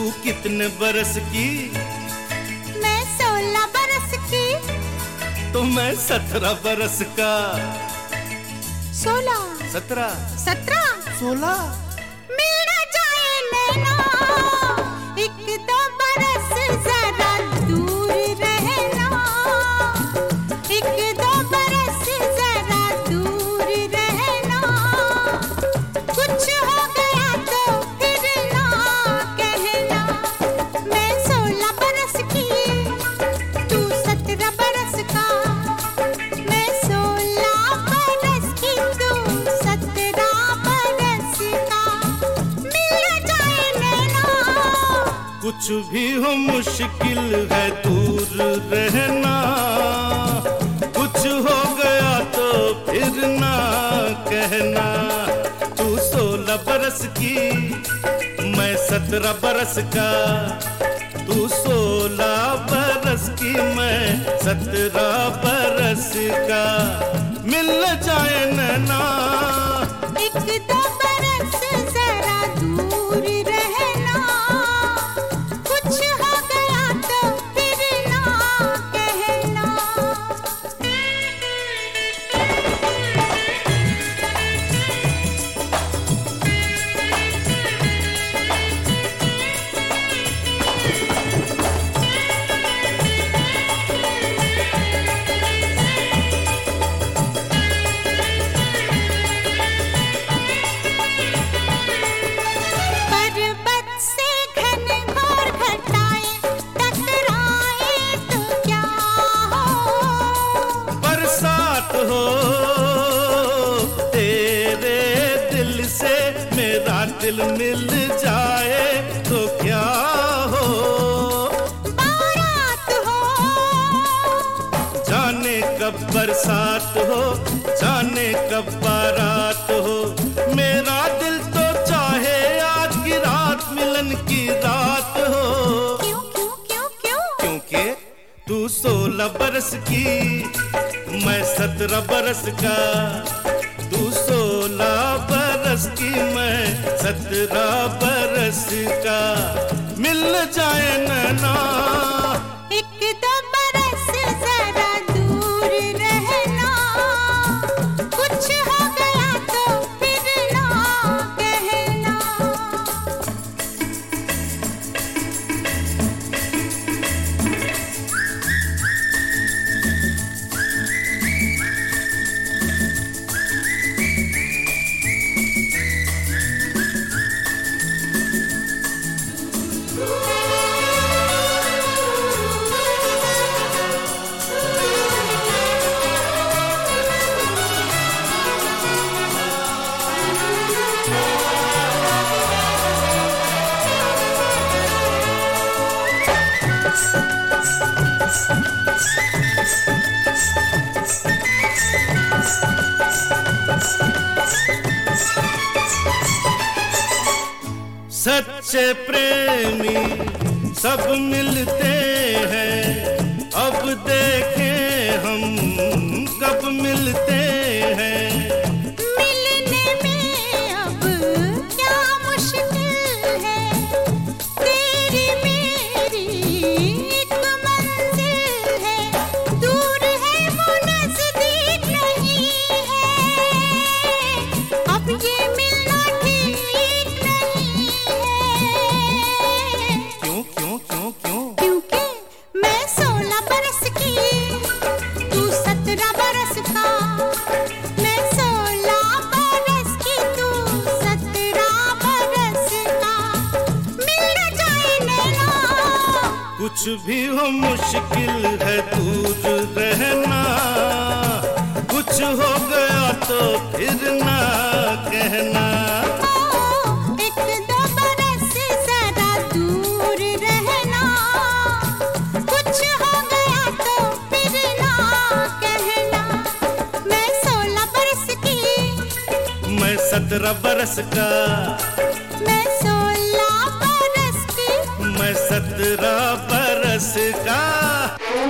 कितने बरस की? मैं 16 बरस की। तो मैं 17 बरस का। 16 17 17 16 मिल न जाए नैना, एक दो बरस जरा दूर रहना, एक दो बरस जरा दूर रहना, कुछ हो गया तो फिर ना कहना। मैं 16 बरस की, तू 17 बरस का, मैं 16 बरस की, तू 17 बरस का, मिल जाए नैना। कुछ भी हो मुश्किल है दूर रहना, कुछ हो गया तो फिर ना कहना। तू 16 बरस की, मैं 17 बरस का, तू 16 बरस की, मैं 17 बरस का, मिल जाए नैना। एक दो बरस जरा दूर रहना, कुछ हो गया तो फिर ना कहना। पर्वत से घनघोर घटाएं टकराए तो क्या हो, बरसात हो तेरे दिल से मेरा दिल मिल जाए तो क्या हो, बारात हो, जाने कब बरसात हो, जाने कब बारात हो। मेरा दिल तो चाहे आज की रात मिलन की रात हो, क्यों क्यों क्यों क्यों? क्योंकि तू 16 बरस की, मैं 17 बरस का, तू 16 बरस की, मैं 17 बरस का, मिल जाए नैना। एक दो बरस जरा दूर रहना, कुछ हो गया तो फिर ना कहना। सच्चे प्रेमी सब मिलते हैं, अब देखें हम कब मिलते हैं। मिलने में अब क्या मुश्किल है, तेरी मेरी एक मंजिल है, दूर है वो नजदीक नहीं है, अब ये मिलना ठीक नहीं है। क्यों क्यों क्यों क्यों? क्योंकि मैं 16 बरस की, तू 17 बरस का, मैं 16 बरस की, तू 17 बरस का, मिल न जाए नैना। कुछ भी हो मुश्किल है दूर रहना, कुछ हो गया तो फिर ना कहना। एक दो बरस जरा दूर रहना, कुछ हो गया तो फिर ना कहना। मैं 16 बरस की, मैं 17 बरस का, मैं 16 बरस की, मैं 17 बरस का।